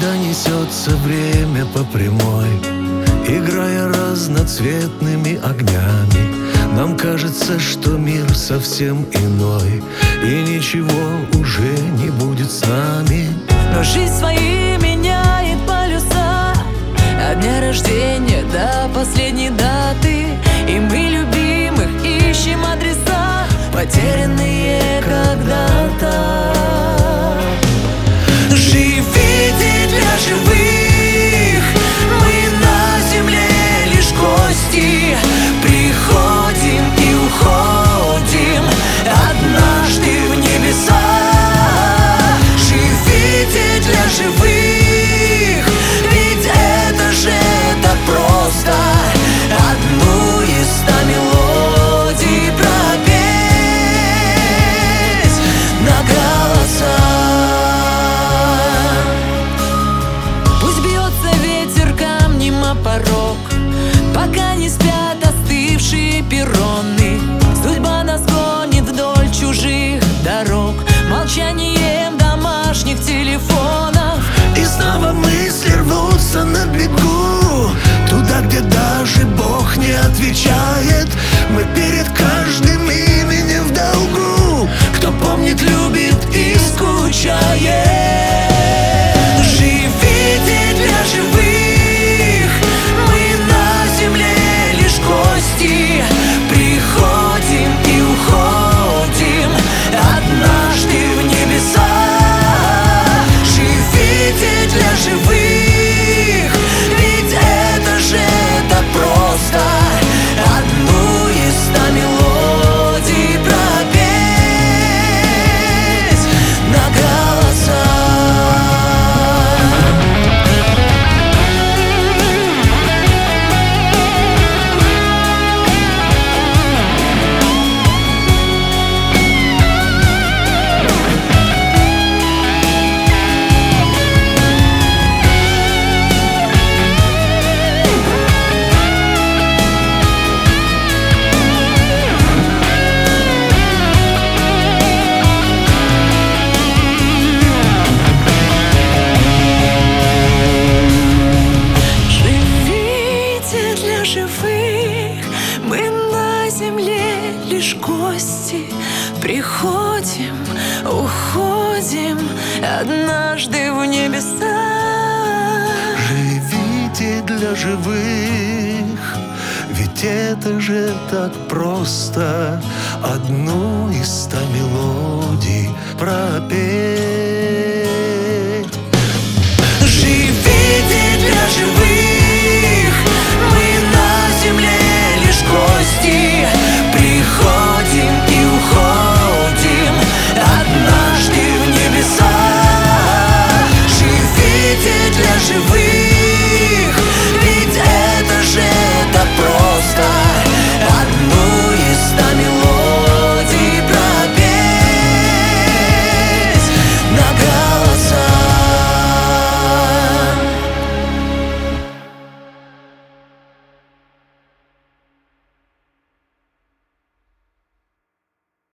Когда несется время по прямой, играя разноцветными огнями, нам кажется, что мир совсем иной, и ничего уже не будет с нами. Но жизнь свои меняет полюса, от дня рождения до последней даты, и мы любимых ищем адреса, потерянные когда-то. Живите для живых, мы на земле лишь гости, приходим и уходим однажды в небеса. Живите для живых, ведь это же так просто, одну из 100 мелодий пропеть на голоса. Пусть бьется ветер камнем о порог, пока не спят остывшие перроны. Судьба нас гонит вдоль чужих дорог, молчанием домашних телефонов. И снова мысли рвутся на бегу, туда, где даже Бог не отвечает. Мы перед каждым именем в долгу, кто помнит, любит и скучает. Живите для живых, мы на земле лишь гости, приходим и уходим однажды в небеса. Живите для живых, ведь это же так просто, одну из 100 мелодий пропеть на голоса. Мы на земле лишь гости, приходим, уходим однажды в небеса. Живите для живых, ведь это же так просто, одну из 100 мелодий пропеть. Живите для живых, мы на земле лишь гости, приходим и уходим однажды в небеса. Живите для живых.